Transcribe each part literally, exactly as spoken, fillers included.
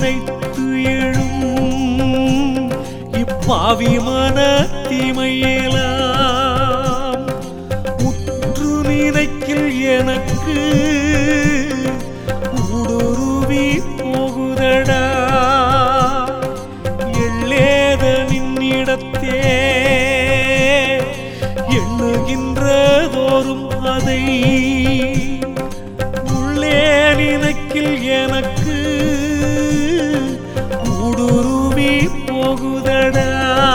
நினைத்து எழும் இப்பாவி மனத்தீமையெல்லாம் உற்று நினைக்கில் எனக்கு ஊடுருவி போகுதடா. எள்ளேத நின்னிடத்தே எண்ணுகின்றதோறும் அதை உள்ளே நினைக்கில் எனக்கு ஊடுருவி போகுதடா.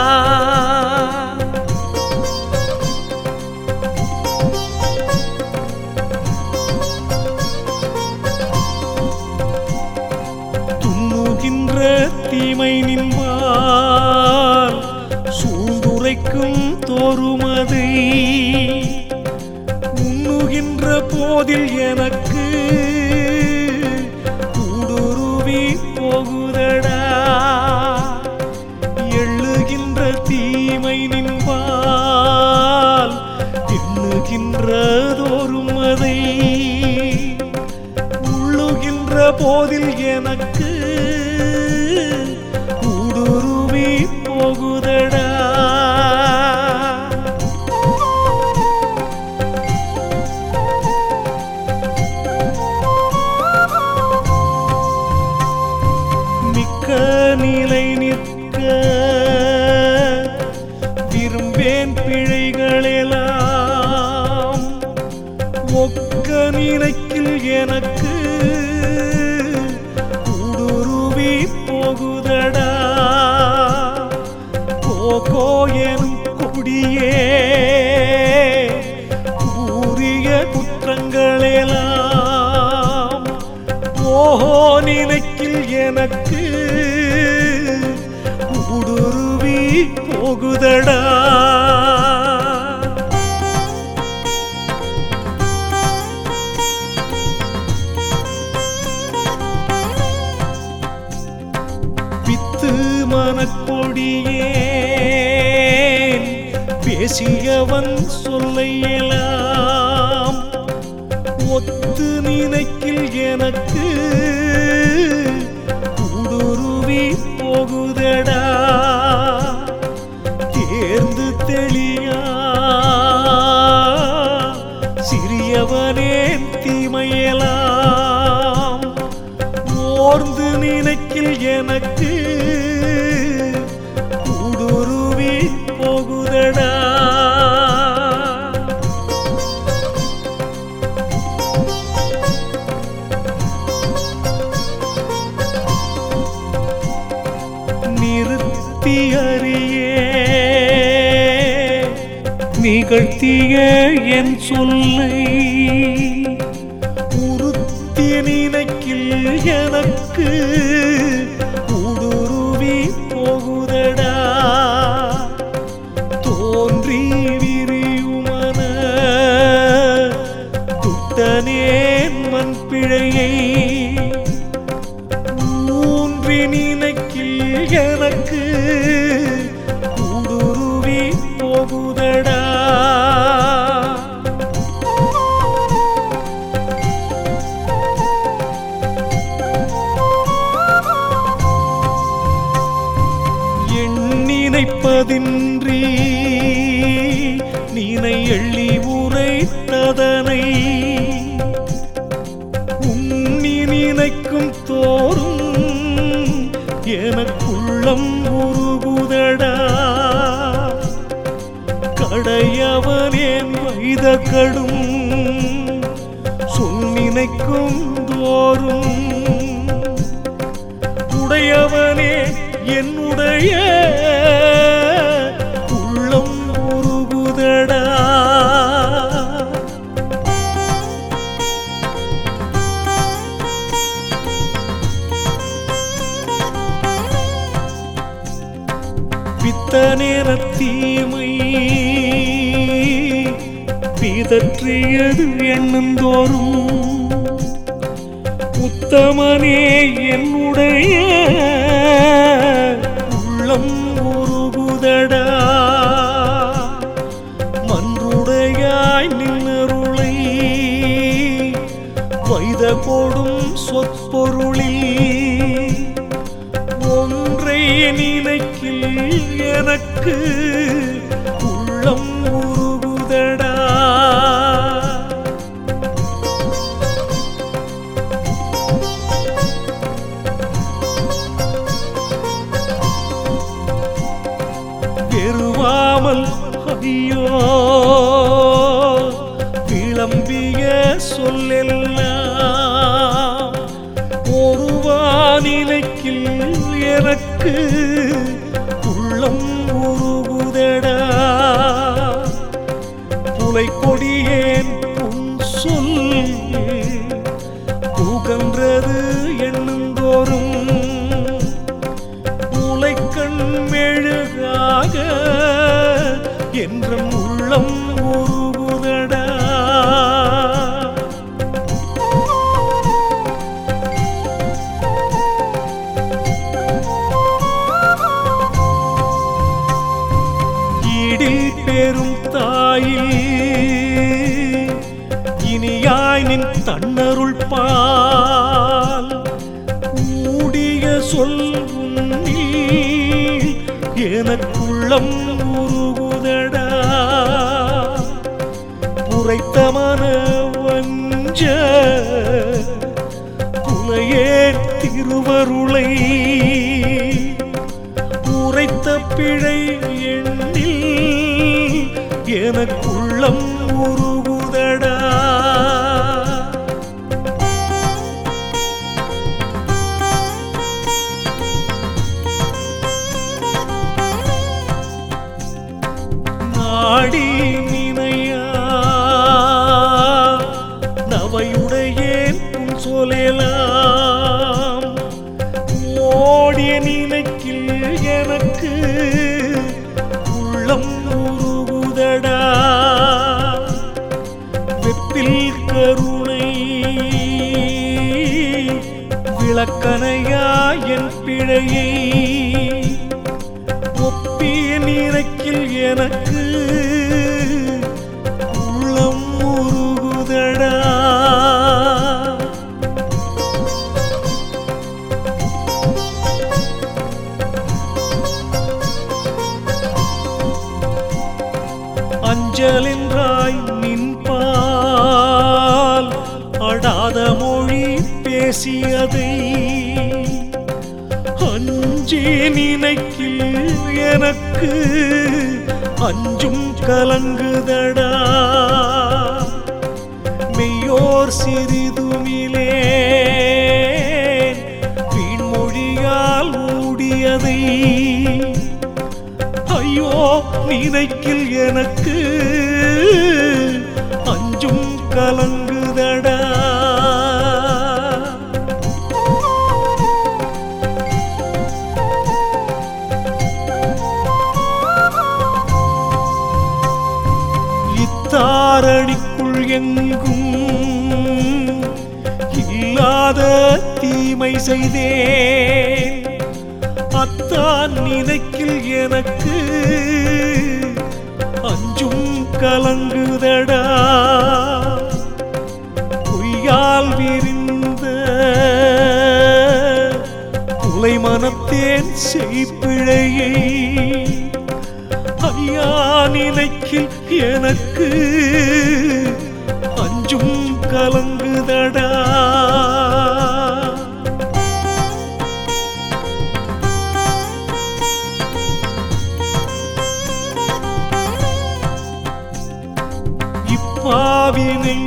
துண்ணுகின்ற தீமை நின்பால் சூழ்ந்துரைக்கும் தோறுமதை உண்ணுகின்ற போதில் எனக்கு ஊடுருவி போகுதடா. எள்ளுகின்ற தீமை நின்பால் எண்ணுகின்றதோறும் அதை உள்ளுகின்ற போதில் எனக்கு ஊடுருவி போகுதடா. நிலை நிற்க விரும்பேன் பிழைகளெல்லாம் ஒக்க நினைக்கில் எனக்கு ஊடுருவி போகுதடா. கோகோ எனும் கொடியே கூறிய குற்றங்களெல்லாம் ஓஹோ நினைக்கில் எனக்கு ஊடுருவி போகுதடா. பித்து மனக்கொடியே பேசியவன் சொல்லையெல்லாம் ஒத்து நினைக்கில் எனக்கு ஊடுருவி போகுதடா. தேர்ந்து தெளியா சிறியவனேன் தீமையெல்லாம் ஓர்ந்து நினைக்கில் எனக்கு ஊடுருவி போகுதடா. நிறுத்தி அறியே நிகழ்த்திய என் சொல்லை உறுத்தி நினைக்கில் எனக்கு ஊடுருவி போகுதடா. தோன்றி விரியுமன துட்டனேன் மண் பிழையை ஊன்றி நினைக்கில் எனக்கு ஊடுருவி போகுதடா. எண்ணினைப்பதின்றி நீனை எள்ளி உரைத்ததனை உண்ணி நினைக்கும் தோறும் எனக்குள்ளம் உருகுதடா. கடையவனேன் வைத கடும் சொல் நினைக்கும் தோறும் உடையவனே என்னுடைய உள்ளம் உருகுதடா. பித்த நேர தீமை பிதற்றியது எண்ணுந்தோறும் உத்தமனே என்னுடைய உள்ளம் உருகுதடா. மன்றுடையாய் நின்னருளை வைத போடும் சொற்பொருளில் ஒன்றை நினைக்கில் எனக்கு உள்ளம் உருகுதடா. வெறுவாமல் ஐயோ விளம்பிய சொல்லெல்லாம் ஒருவானிலைக்கில் எனக்கு உள்ளம் உருகுதடா. புலை கொடியேன் உன் சொல் புகன்றது எண்ணுந்தோறும் முளைக்கண் மெழுகாக என்ற உள்ளம் உருகுதடா. ஈடில் பெரும் தாயில் இனியாய் நின் தன்னருள் பால் மூடிய சொல் உன்னில் எனக்குள்ளம் உருகுதடா. புரைத்த மன வஞ்ச புலையே திருவருளை உரைத்த பிழை எண்ணில் எனக்குள்ளம் உருகுதடா. நாடி நினையா நவையுடையேன் உன் சொலேலாம் ஓடிய நினைக்கில் எனக்கு உள்ளம் உருகுதடா. வெப்பில் கருணை விளக்கனையா என் பிழையை ஒப்பிய நினைக்கில் எனக்கு உள்ளம் உருகுதடா. அஞ்சலென்றாய் நின்பால் அடாத மொழி பேசியதை அஞ்சே நினைக்கில் எனக்கு அஞ்சும் கலங்குதடா. மெய்யோர் சிறிதுமிலே வீண்மொழியால் மூடியதை ஐயோ நினைக்கில் எனக்கு அஞ்சும் கலங்குதடா. இத்தாரணிக்குள் எங்கும் இல்லாத தீமை செய்தேன் அத்தான் நினைக்கில் எனக்கு அஞ்சும் கலங்குதடா. பொய்யால் விரிந்த புலை மனத்தேன் செய்பிழையை ஐயா நினைக்கில் எனக்கு அஞ்சும் கலங்குதடா. இப்பாவி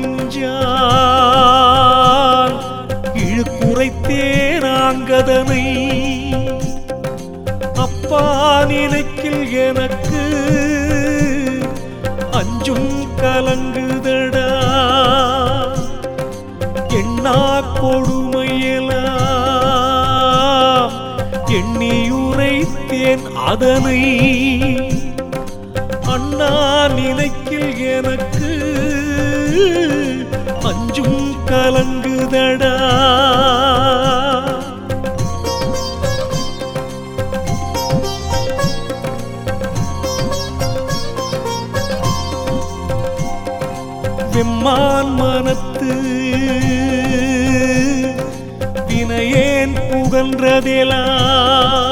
நெஞ்சால் இழுக்குரைத்தேனாங்கதனை அப்பா நினைக்கில் எனக்கு அஞ்சும் கலங்குதடா. எண்ணா கொடுமையெல்லாம் எண்ணியுரைத்தேன் அதனை அண்ணா நினைக்கில் எனக்கு அஞ்சும் கலங்குதடா. வெம்மான் மனத்து வினையேன் புகன்றதெல்லாம்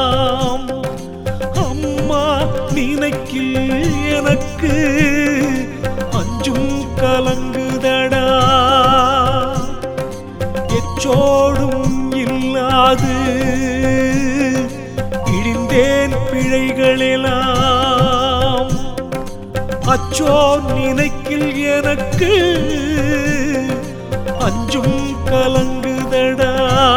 எனக்கு அஞ்சும் கலங்குதடா. எச்சோடும் இல்லாது இழிந்தேன் பிழைகளெல்லாம். அச்சோ நினைக்கில் எனக்கு அஞ்சும் கலங்குதடா.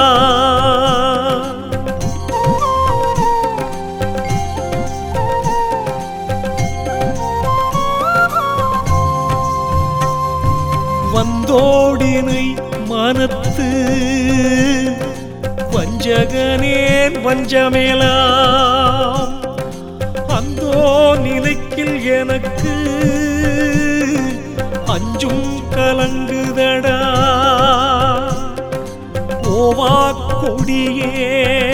வந்தோடினை மனத்து வஞ்சகனேன் வஞ்சமேலாம். அந்தோ நினைக்கில் எனக்கு அஞ்சும் கலங்குதடா. ஓவா கொடியே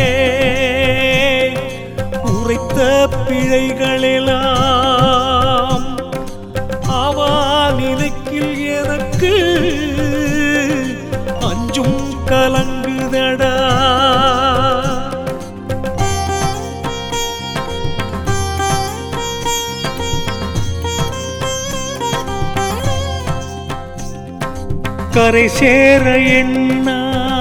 உரைத்த பிழைகளெல்லாம். ஆவா நினைக்கில் எனக்கு அஞ்சும் கலங்குதடா. கரை சேர எண்ணா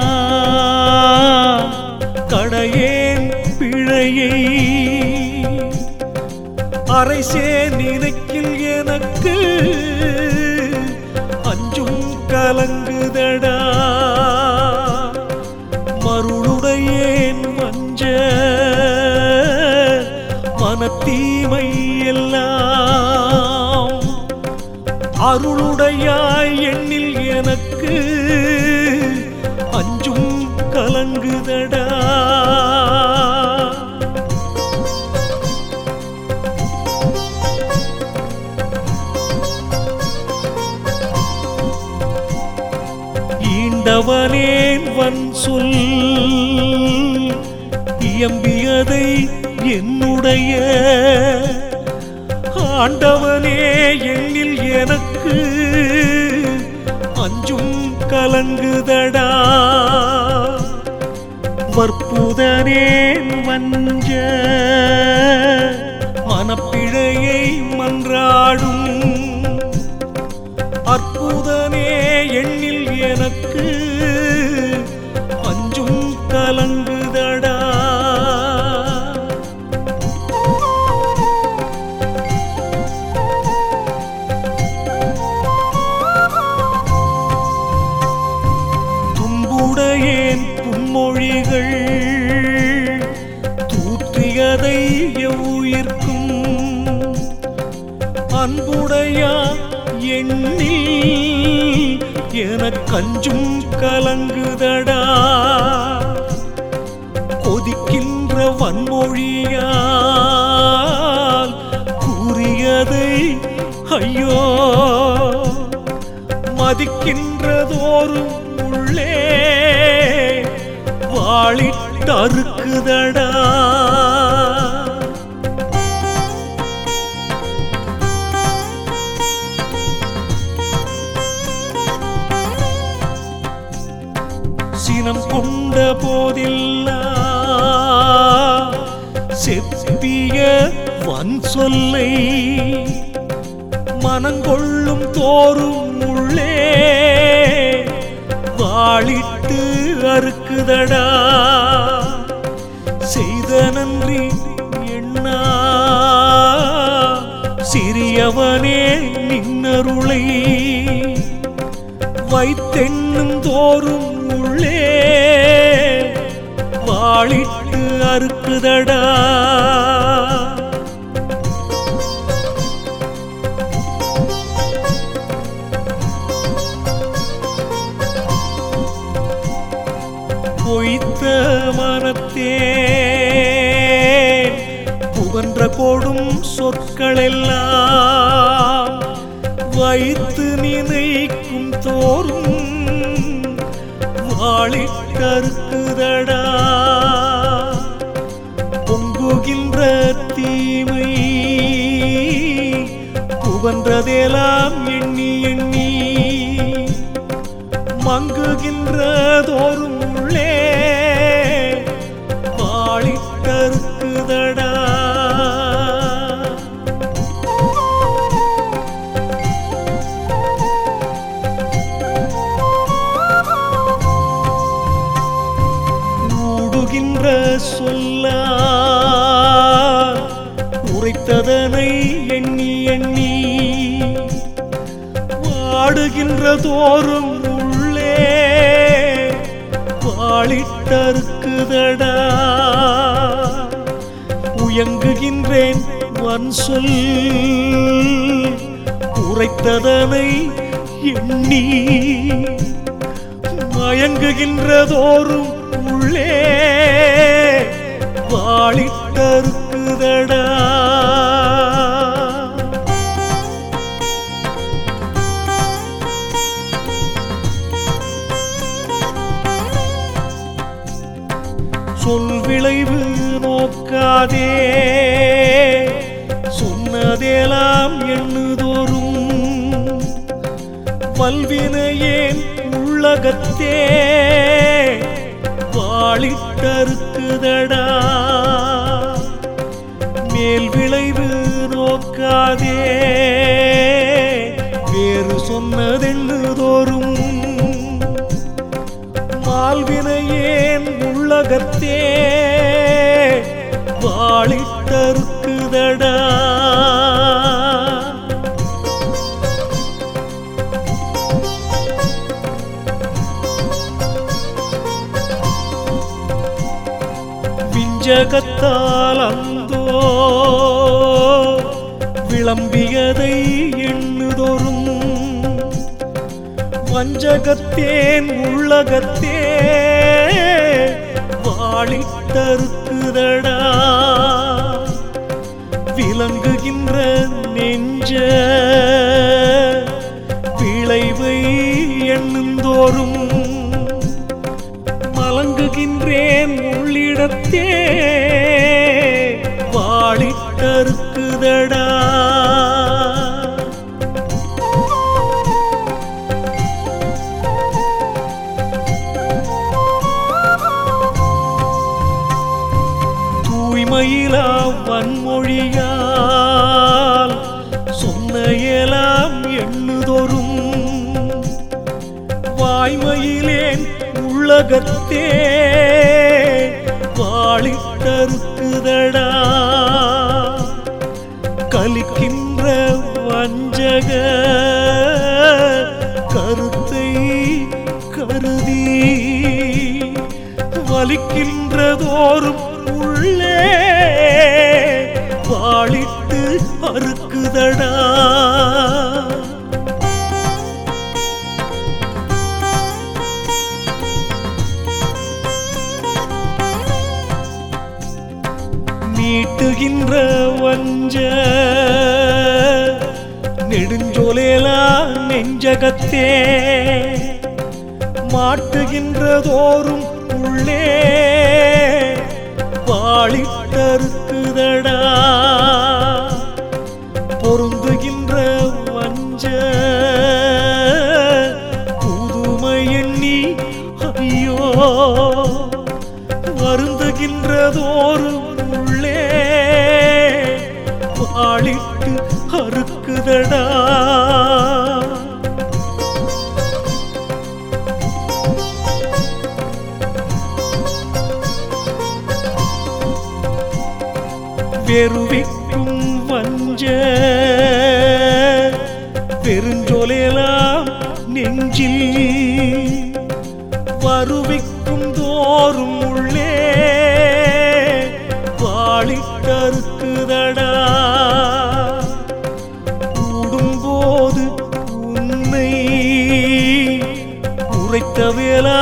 கடையேன் பிழையை அரைசே நினைக்கில் எனக்கு அஞ்சும் கலங்குதடா. மருளுடையேன் வஞ்ச மனத்தீமை எல்லாம். அருளுடையாய் எண்ணில் எனக்கு அஞ்சும் கலங்குதடா. ஈண்டவனேன் வன் சொல் இயம்பியதை என்னுடைய ஆண்டவனே எண்ணில் எனக்கு அஞ்சும் கலங்குதடா. வற்புதனேன் வஞ்ச மனப்பிழையை மன்றாடும். அற்புதனே எண்ணில் எனக்கு அஞ்சும் கலங்குதடா. துன்புடையேன் புன்மொழிகள் தூற்றியதை எவ்வுயிர்க்கும். அன்புடையா எண்ணில் எனக்கஞ்சும் கலங்குதடா. கொதிக்கின்ற வன்மொழியால் கூறியதை ஐயோ மதிக்கின்றதோறும் உள்ளே வாளிட்டறுக்குதடா. சினம் கொண்ட போதில்லா செப்பிய வன் சொல்லை மனங்கொள்ளும் தோறும் உள்ளே வாளிட்டு அறுக்குதடா. செய்த நன்றி எண்ணா சிறியவனே நின்னருளை வைத்தெண்ணும் தோறும் உள்ளே வாளிட்டு அறுக்குதடா. பொய்த்த மனத்தே புகன்ற கொடும் சொற்களெல்லாம் வைத்து நினைக்கும் தோறும் வாளிட்டறுக்குதடா. பொங்குகின்ற தீமை புகன்றதெல்லாம் எண்ணி எண்ணி மங்குகின்ற தோறும் உள்ளே வாளிட்டறுக்குதடா. வாடுகின்ற சொல்ல உரைத்ததனை எண்ணி எண்ணி வாடுகின்ற தோறும் உள்ளே வாளிட்டறுக்குதடா. உயங்குகின்றேன் வன் சொல் உரைத்ததனை எண்ணி மயங்குகின்றதோறும் உள்ளே வாளிட்டறுக்குதடா. சொல் விளைவு நோக்காதே சொன்னதேலாம் எண்ணுதோறும் வல்வினையேன் உள்ளகத்தே வாளிட்டறுக்குதடா. மேல் விளைவு நோக்காதே வேறு சொன்னதெண்ணுதோறும் மால்வினையேன் உள்ளகத்தே வாளிட்டறுக்குதடா. விஞ்சகத்தால் அந்தோ விளம்பியதை எண்ணுதோறும் வஞ்சகத்தேன் உள்ளகத்தே வாளிட்டறுக்குதடா. விளங்குகின்ற நெஞ்ச விளைவை எண்ணுந்தோறும் மலங்குகின்றேன் உள்ளிடத்தே வாளிட்டறுக்குதடா. தூய்மையிலா வன்மொழியால் சொன்ன எல்லாம் எண்ணுதோறும் வாய்மையிலேன் உள்ளகத்தே வாளிட்டறுக்குதடா. கலிக்கின்ற வஞ்சக கருத்தை கருதி வலிக்கின்றதோறும் உள்ளே வாளிட்டு அறுக்குதடா. நீட்டுகின்ற வஞ்ச நெடுஞ்சொலேலா நெஞ்சகத்தே மாட்டுகின்றதோறும் உள்ளே வாளிட்டறுக்குதடா. பொருந்துகின்ற வஞ்ச புதுமை எண்ணி ஐயோ வருந்துகின்றதோறும் உள்ளே வாளிட்டு அறுக்குதடா. வெறுவிக்கும் வஞ்ச பெருஞ்சொலேலாம் நெஞ்சில் வருவிக்கும் தோறும் உள்ளே வாளிட்டறுக்குதடா. கூடும்போது உன்னை உரைத்த வேளா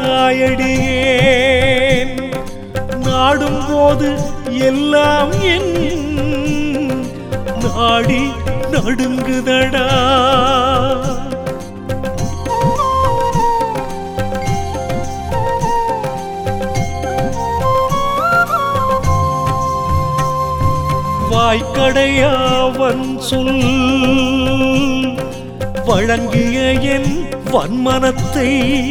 நாயடியேன் நாடும்போது எல்லாம் என் நாடி நடுங்குதடா. வாய்க்கடையாவன் சொல் வழங்கிய என் வன்மனத்தை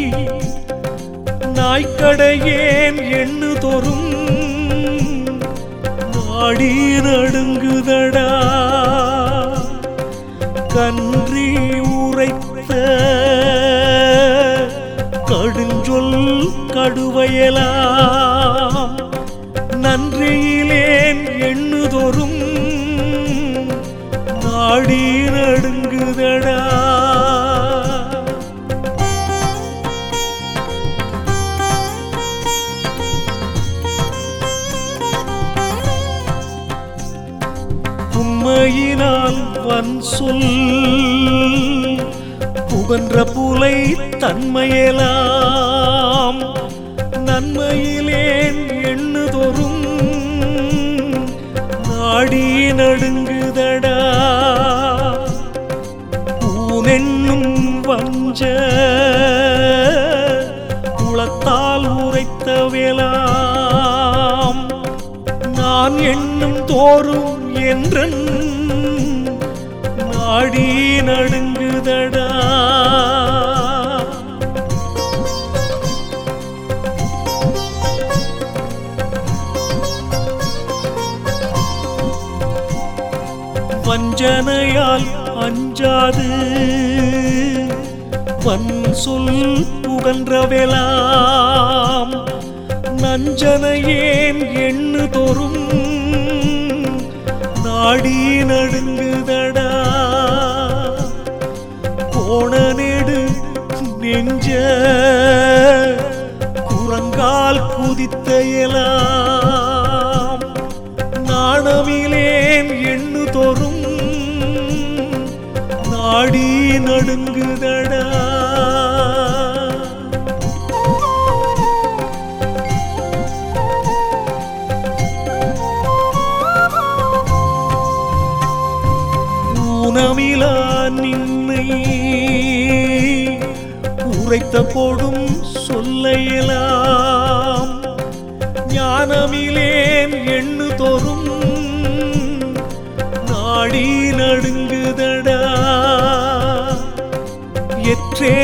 நாய்க்கடையேன் எண்ணுதொரும் நாடி நடுங்குதடா. கன்றி உரைத்த கடுஞ்சொல் கடுவையலாம் நன்றியிலேன் எண்ணுதோறும் நாடி நடுங்குதடா. உண்மையினால் வன் சொல் புகன்ற புலை தன்மையெல்லாம் நன்மையிலேன் எண்ணுதோறும் நாடி நடுங்குதடா. ஊனென்னும் வஞ்ச குளத்தால் உரைத்தவேலாம் நான் எண்ணும் தோறும் என்றன் நாடி நடுங்குதடா. வஞ்சனையால் அஞ்சாது வன் சொல் புகன்றவெலாம் நஞ்சனையேன் எண்ணுதோறும் நாடி நடுங்குதடா. கோணநெடு நெஞ்ச குரங்கால் குதித்த எலாம் நாணமிலேன் எண்ணுதோறும் நாடி நடுங்குதடா. ஊனமிலா நின்னை உரைத்த போடும் சொல்லையெல்லாம் ஞானமிலேன் எண்ணுதோறும் நாடி நடுங்குதடா. எற்றே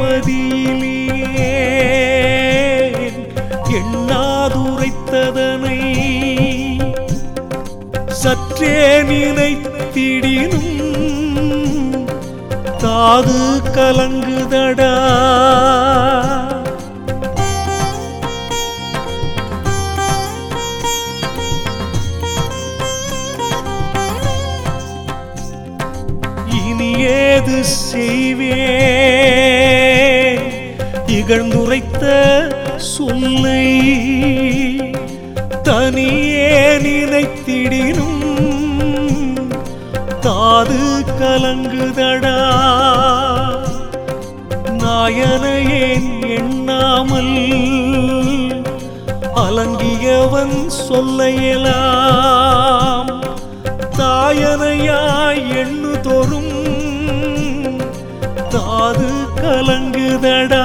மதியிலேன் எண்ணாதுரைத்ததனை சற்றே நினைத்திடினும் காது கலங்குதடா. இனி ஏது செய்வேன் இகழ்ந்துரைத்த சொல்லை தனியே நினைத்திடினும் காது கலங்குதடா. நாயனையேன் எண்ணாமல் அலங்கியவன் சொல்லையெல்லாம் தாயனையாய் எண்ணுதோறும் காது கலங்குதடா.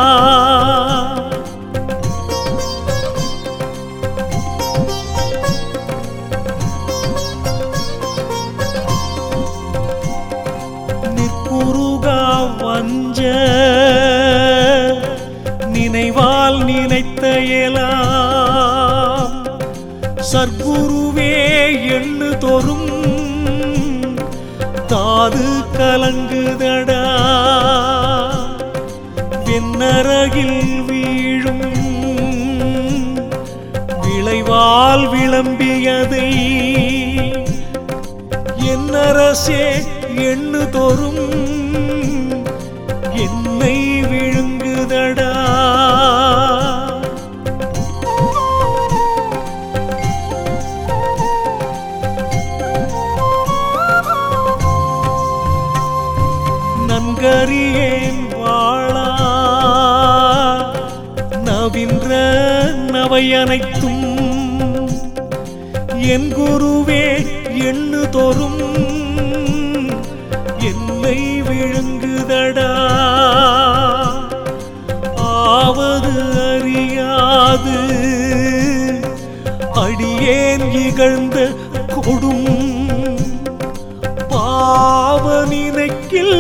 வஞ்ச நினைவால் நினைத்த எலாம் சர்க்குருவே எண்ணுதோறும் காது கலங்குதடா. வெண்ணரகில் வீழும் விளைவால் விளம்பியதை என்னரசே எண்ணுதோறும் என்னை விழுங்குதடா. நன்கறியேன் வாழா நவின்ற நவையனைத்தும் என் குருவே எண்ணுதோறும் என்னை விழுங்குதடா. ஆவது அறியாது அடியேன் இகழ்ந்த கொடும் பாவ நினைக்கில்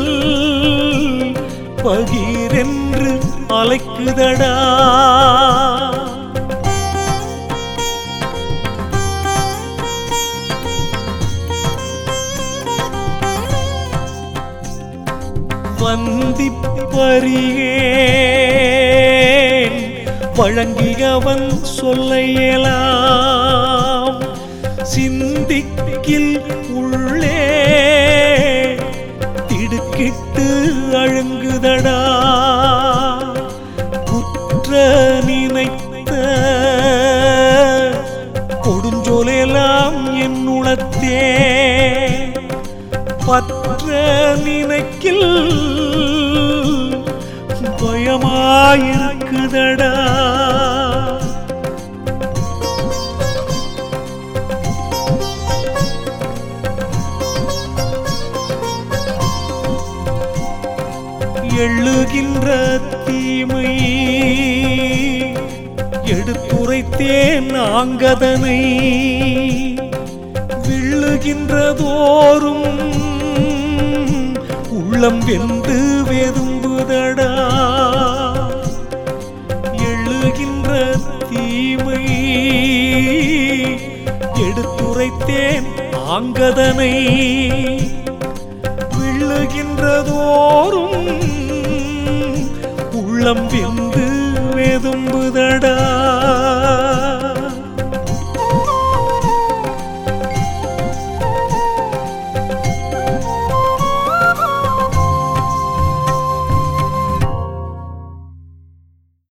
பகீரென்று அலைக்குதடா. வந்திப்பறியேன் வழங்கியவன் சொல்ல இயலாம். சிந்திக்கில் உள்ளே திடுக்கிட்டு அழுங்குதடா. குற்ற நினைத்த கொடுஞ்சொலெல்லாம் என் உளத்தே பற்ற நினைக்கில் பயமாயிருக்குதடா. எள்ளுகின்ற தீமை எடுத்துரைத்தேன் நாங்கதனை விள்ளுகின்றதோறும் உள்ளம் வெந்து வெதும்புதடா. எள்ளுகின்ற தீமை எடுத்துரைத்தேன் ஆங்கதனை விள்ளுகின்றதோறும் உள்ளம் வெந்து வெதும்புதடா.